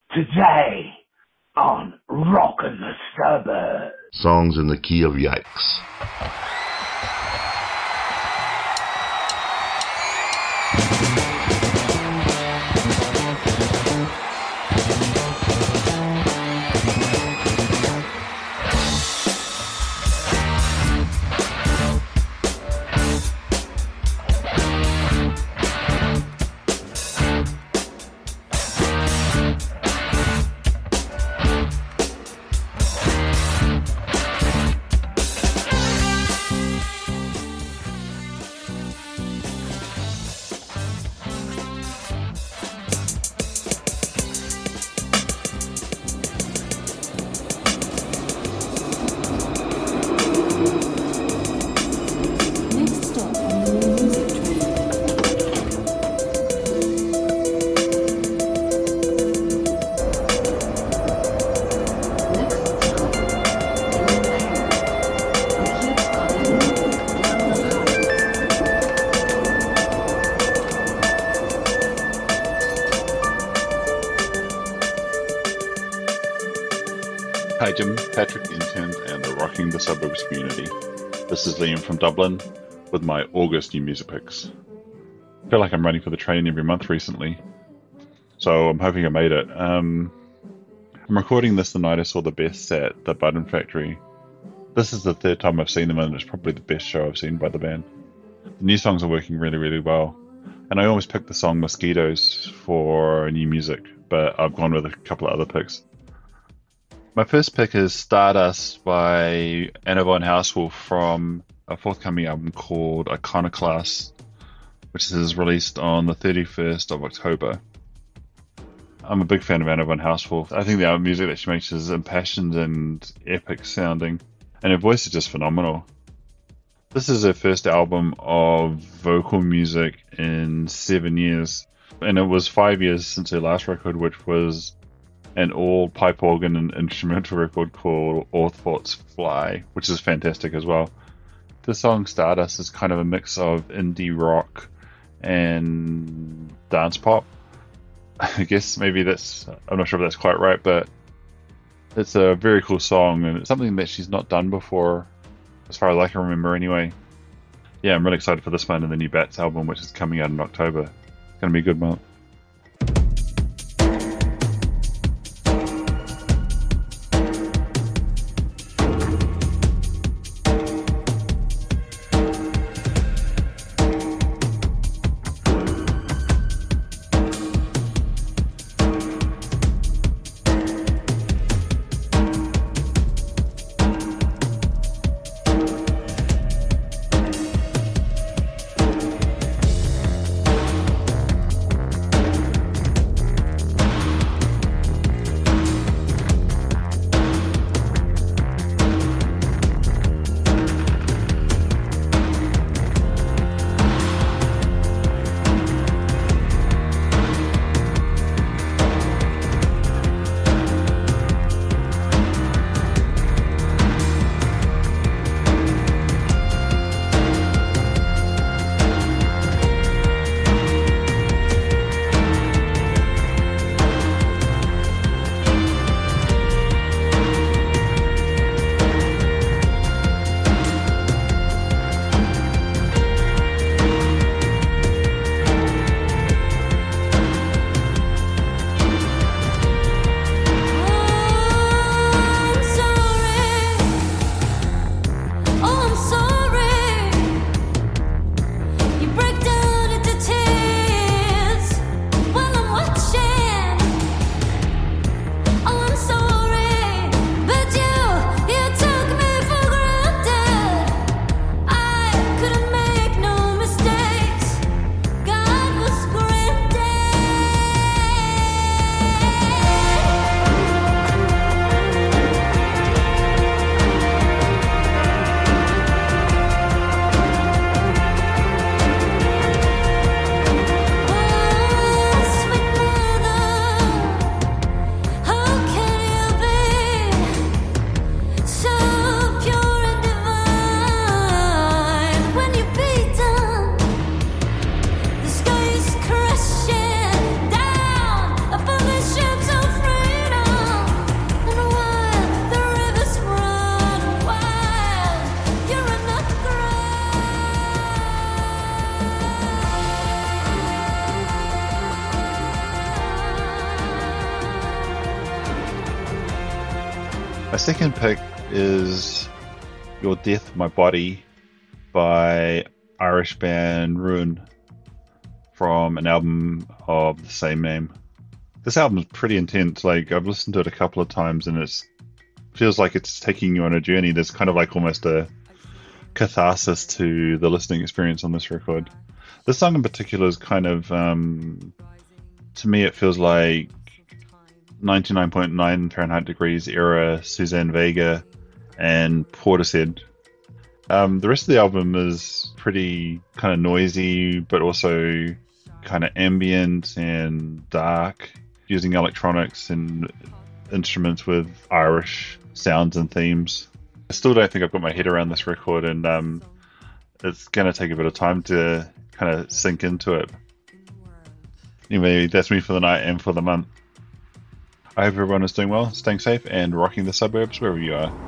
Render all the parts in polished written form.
Today on Rockin' the Suburbs. Songs in the key of yikes. Hi Jim, Patrick the Intern and the Rocking the Suburbs community. This is Liam from Dublin with my August new music picks. I feel like I'm running for the train every month recently, so I'm hoping I made it. I'm recording this the night I saw the Best at the Button Factory. This is the third time I've seen them and it's probably the best show I've seen by the band. The new songs are working really, really well. And I always pick the song Mosquitoes for new music, but I've gone with a couple of other picks. My first pick is Stardust by Anna von Housewolf from a forthcoming album called Iconoclast, which is released on the 31st of October. I'm a big fan of Anna von Housewolf. I think the album music that she makes is impassioned and epic sounding, and her voice is just phenomenal. This is her first album of vocal music in 7 years, and it was 5 years since her last record, which was an all pipe organ and instrumental record called All Thoughts Fly, which is fantastic as well. The song Stardust is kind of a mix of indie rock and dance pop. I guess maybe I'm not sure if that's quite right, but it's a very cool song and it's something that she's not done before, as far as I can remember anyway. Yeah, I'm really excited for this one and the new Bats album, which is coming out in October. It's going to be a good month. My second pick is Your Death, My Body by Irish band Ruin from an album of the same name. This album is pretty intense. Like, I've listened to it a couple of times and it feels like it's taking you on a journey. There's kind of like almost a catharsis to the listening experience on this record. This song in particular is kind of, to me, it feels like 99.9 Fahrenheit Degrees era Suzanne Vega and Portishead. The rest of the album is pretty kind of noisy, but also kind of ambient and dark, using electronics and instruments with Irish sounds and themes. I still don't think I've got my head around this record, and it's going to take a bit of time to kind of sink into it. Anyway, that's me for the night and for the month. I hope everyone is doing well, staying safe, and rocking the suburbs wherever you are.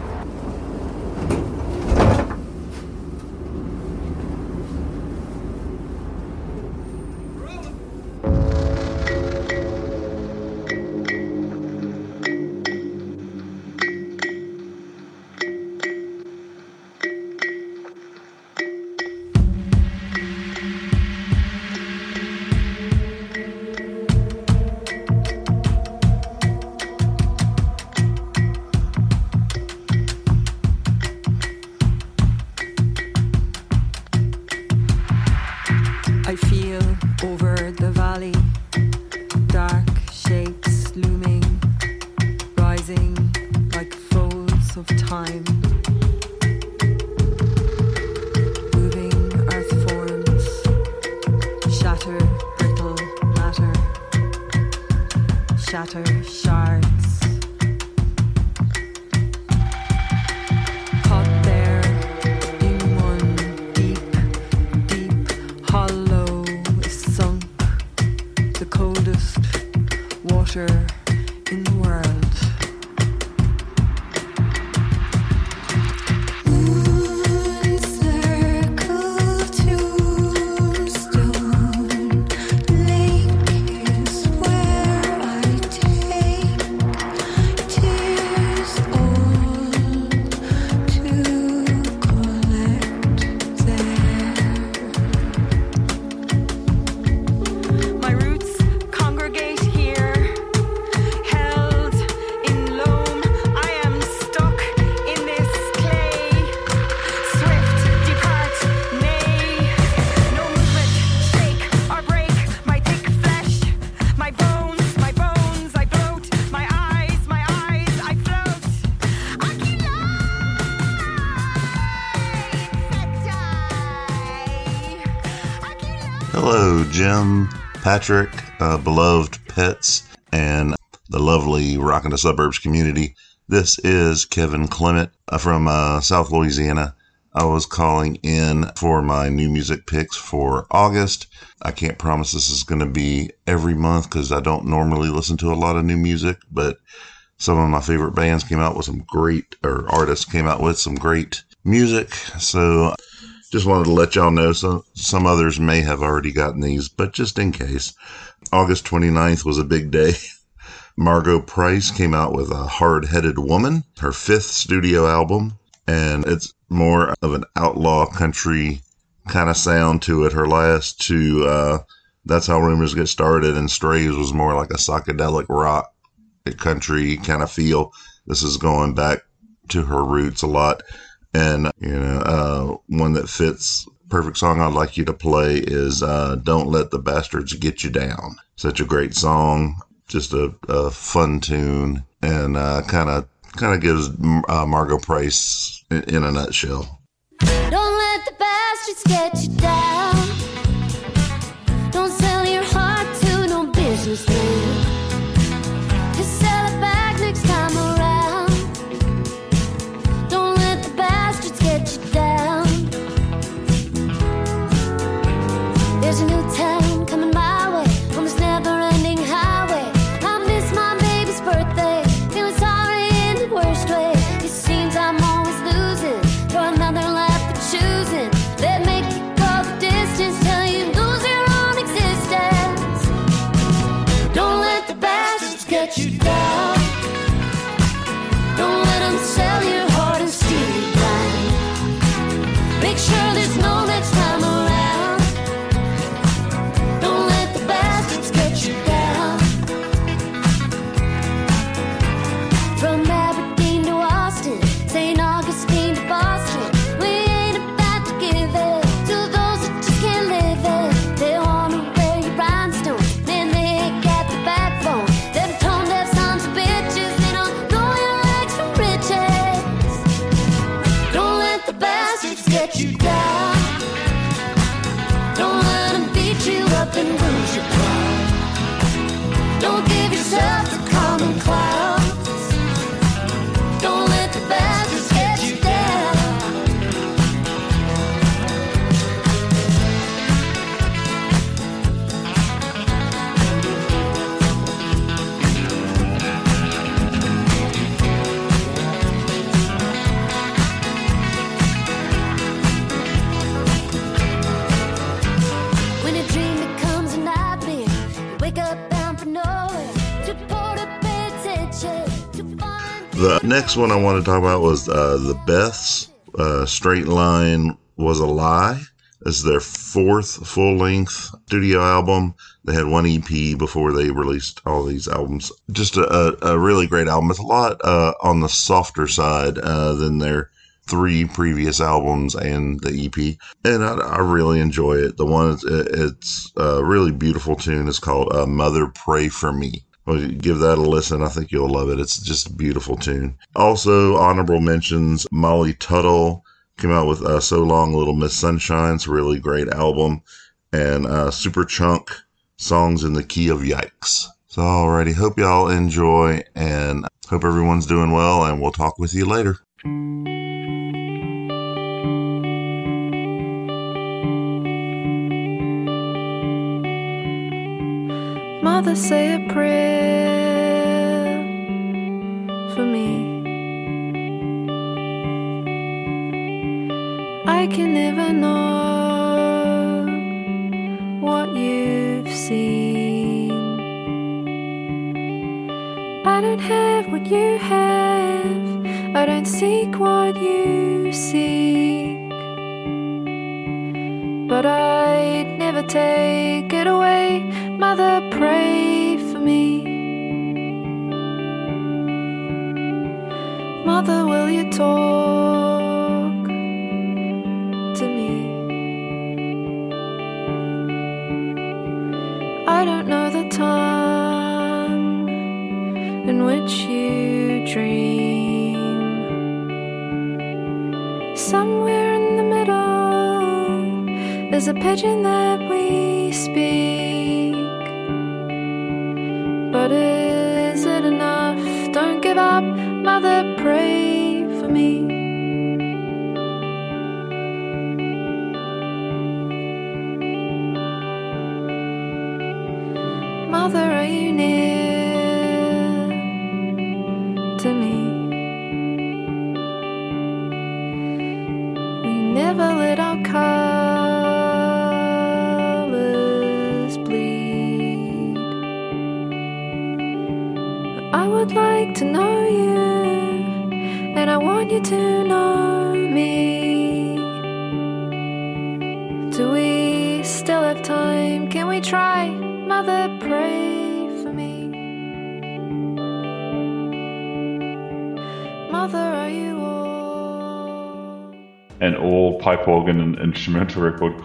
I feel over the valley, dark shapes looming, rising like folds of time. Moving earth forms, shatter brittle matter, shatter shards. Caught there in one deep hollow is sunk the coldest water in the world. My roots congregate here, held in loam. I am stuck in this clay. Swift depart, nay. No movement, shake or break my thick flesh. My bones, I float. My eyes, I float. Hello, Jim, Patrick, beloved pets, and the lovely Rockin' the Suburbs community. This is Kevin Clement from South Louisiana. I was calling in for my new music picks for August. I can't promise this is going to be every month because I don't normally listen to a lot of new music, but some of my favorite bands came out with some great, or artists came out with some great music. So just wanted to let y'all know. Some others may have already gotten these, but just in case. August 29th was a big day. Margo Price came out with A Hard-Headed Woman, her 5th studio album, and it's more of an outlaw country kind of sound to it. Her last two, That's How Rumors Get Started, and Strays was more like a psychedelic rock country kind of feel. This is going back to her roots a lot. And, one that fits, perfect song I'd like you to play is Don't Let the Bastards Get You Down. Such a great song, just a fun tune, and kind of gives Margo Price in a nutshell. Don't let the bastards get you down. Don't sell your heart to no businessman. Just sell it back next time around. Don't let the bastards get you down. There's a new town coming my way on this never-ending highway. I miss my baby's birthday, feeling sorry in the worst way. It seems I'm always losing for another lap of choosing. They make you go the distance till you lose your own existence. Don't let the bastards get you down. Don't The next one I want to talk about was the Beths. Straight Line Was a Lie. This is their 4th full-length studio album. They had 1 EP before they released all these albums. Just a really great album. It's a lot on the softer side than their 3 previous albums and the EP. And I really enjoy it. The one, it's a really beautiful tune. It's called Mother Pray For Me. Well, give that a listen. I think you'll love it. It's just a beautiful tune. Also, honorable mentions, Molly Tuttle came out with So Long Little Miss Sunshine. It's a really great album. And Superchunk, Songs in the Key of Yikes. So alrighty, hope y'all enjoy and hope everyone's doing well, and we'll talk with you later. Mother, say a prayer for me. I can never know what you've seen. I don't have what you have. I don't seek what you seek. But I'd never take it away. Mother, pray for me. Mother, will you talk to me? I don't know the tongue in which you dream. Somewhere in the middle there's a pigeon that we speak. But is it enough? Don't give up. Mother, pray for me. Mother, are you near to me? We never let our colors bleed. I would like to know you, and I want you to know me. Do we still have time? Can we try? Mother, pray for me. Mother, are you all? An all pipe organ and instrumental record